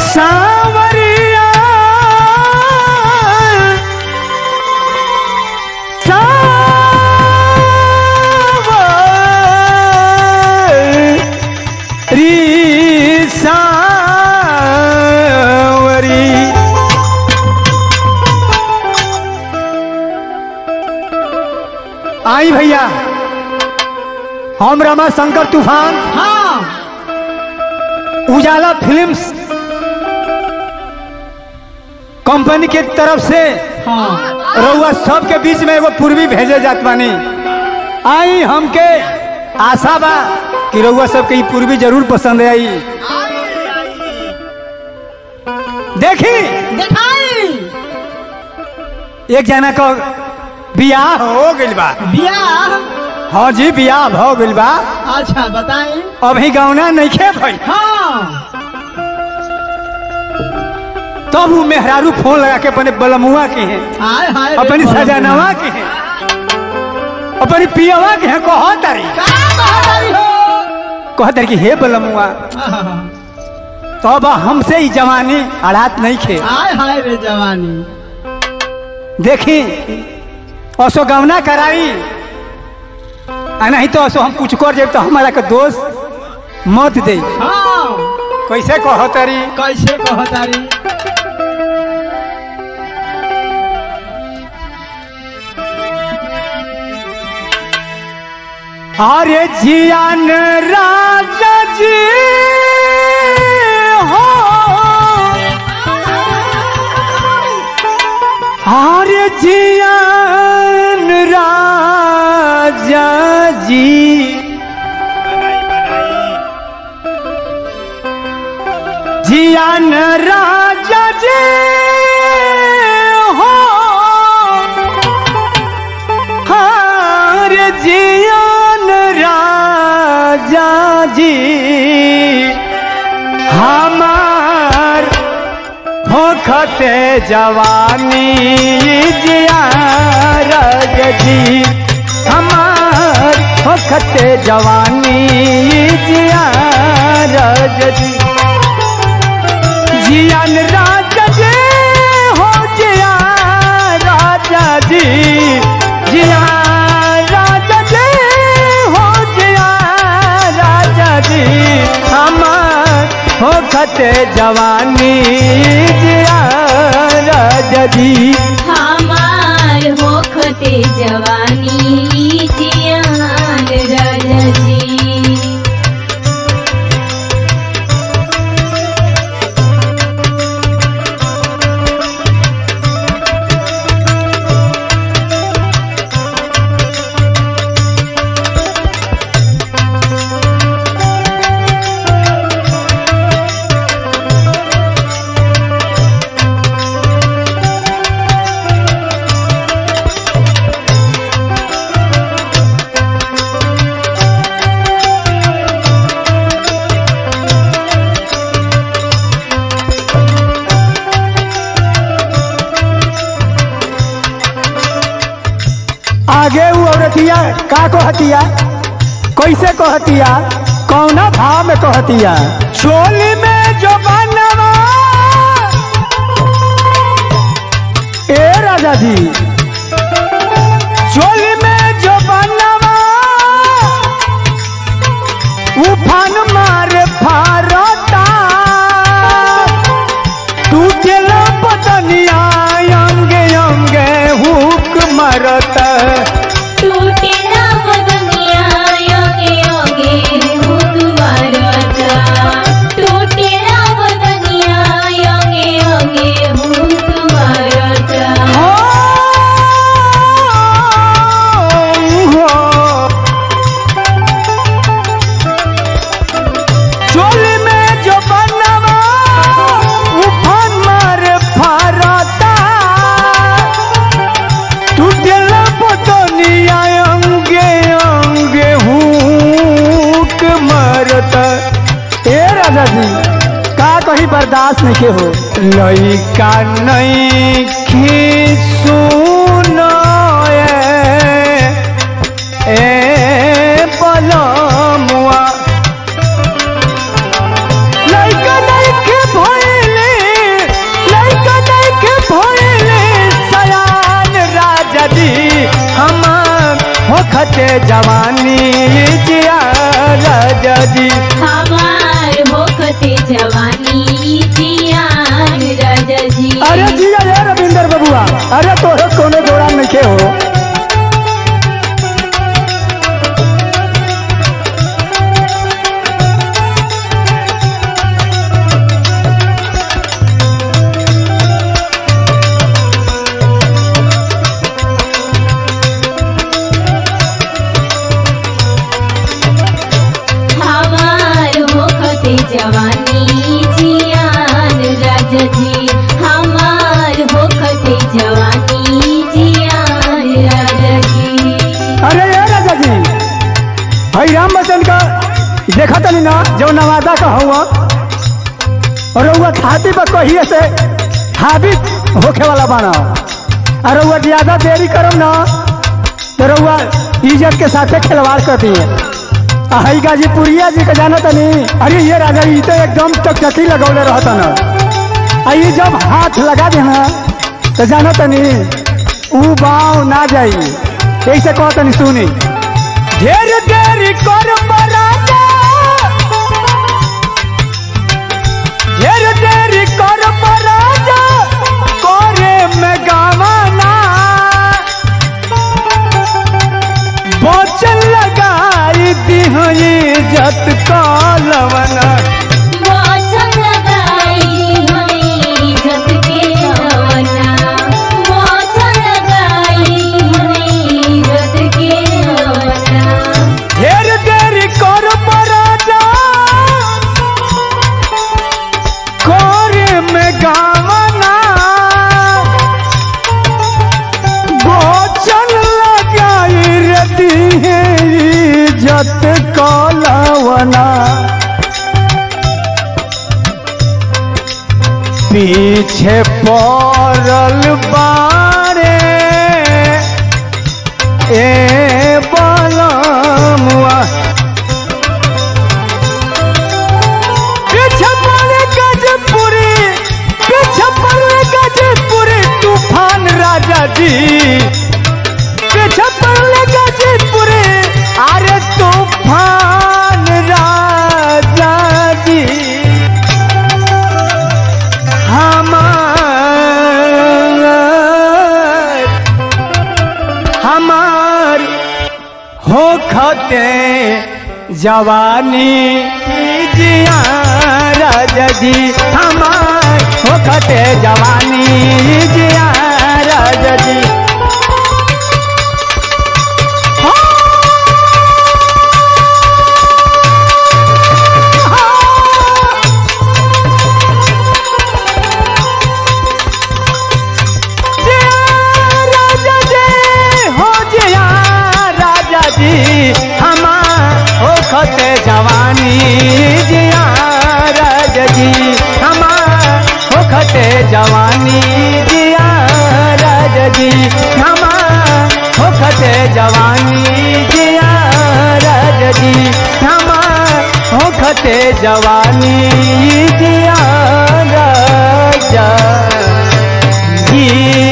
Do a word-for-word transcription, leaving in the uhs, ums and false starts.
सांवरिया सांवरी सांवरी आई भैया हम रमा शंकर तूफान हाँ उजाला फिल्म्स कंपनी के तरफ से हाँ रउआ सब के बीच में एगो पूर्वी भेजे जात बानी। आई हमके आशा बा कि रउआ सबके ई पूर्वी जरूर पसंद आई। देखी दिखाई एक जना का बियाह हो गइल बा। बियाह हाँ जी बियाह हो गइल बा। अच्छा बताएं। अभी गौना नहीं खे भाई। हाँ तब वो मेहरारू फोन लगा के अपने बलमुआ के हैं, हाय हाय अपनी सजनवा के हैं, अपनी पियवा के हैं। कह तारी कह तारी कि हे बलमुआ तब हमसे ही जवानी अड़ात नहीं खे। हाय हाय रे जवानी। देखी असो गवना कराई नहीं तो असो हम कुछ कर जाए तो हमारा के दोस्त मत दे। हाँ कैसे कह तारी कैसे कहतारी। अरे जियान राजा जी हो अरे जियान राजा जी जियान राजा जी हो अरे जियान राजा जी हमार होखते जवानी जिया राजा जी हमार होखते जवानी जिया राजा जी जियान राजा जी हो जिया राजा जी जिया राजा जी हो जिया राजा जी हमार होखते जवानी जिया राजा जी हमार होखते जवानी जियान राजा जी। आगे वो औरतिया का कहतिया कैसे कहतिया कौना भाव में कहतिया चोली में जो बनवा ए राजा जी चोली में जो बनवा उफान मार फारता टूटेला पतनिया अंगे अंगे हुक मरता टूटेला बदनिया योगे योगे हुक मारता टूटेला बदनिया योगे योगे हुक मारता। चोली में जो बनवा उफान मार फारता टूटेला पतनिया अंगे अंगे हुक मरता। ए राजा जी का कहीं बर्दाश्त नहीं के हो लइका नहीं खिसुनो ए बलमुआ लइका नहीं के भइले होखते जवानी जिया राजा जी। हमार होखते जवानी जियान राजा जी। अरे जिया रे रविंदर बबुआ, अरे तोरे कोनो जोड़ा नहीं हो। जवानी जियान राजा जी। हमार होखते जवानी जियान राजा जी। अरे ये राजा जी, भाई राम बच्चन का देखा तनी ना जो नवादा का हुआ, और वो छाती पर कहिए से हाबित होखे वाला बना, और वो ज्यादा देरी करम ना तो रउआ इज्जत के साथे खिलवाड़ कर दिए। हई गाजीपुरिया जी का जाना तनी, अरे ये राजा जी तो एकदम चकचकी लगौले रहता ना, आई जब हाथ लगा देना तो जाना तनी ऊ बाव ना जाई। ऐसे कह तनी सुनी, ढेर देरी कर राजा, ढेर देरी कर राजा, करे में गावाना बोचल लगाई दी हुई जत कालवना। बोचल लगाई हुई जत के रवना, बोचल लगाई हुई जत के रवना। ढेर देरी कर राजा, करे में गावना, बोचल लगाई रती है जत कालवना। पीछे पड़ल बारे ए बलमुआ, पीछे पड़े गजपुरी, पीछे पड़े गजपुरी तूफान राजा जी, पीछे पड़े गजपुरी अरे तूफान राजा जी। हमार हमार होखते जवानी जिया राजा जी। हमार होखते जवानी जिया राजा जी। होखते जवानी जिया राजा जी। हमार होखते जवानी जिया राजा जी। हमार होखते जवानी जिया राजा जी। हमार होखते जवानी जिया राजा जी।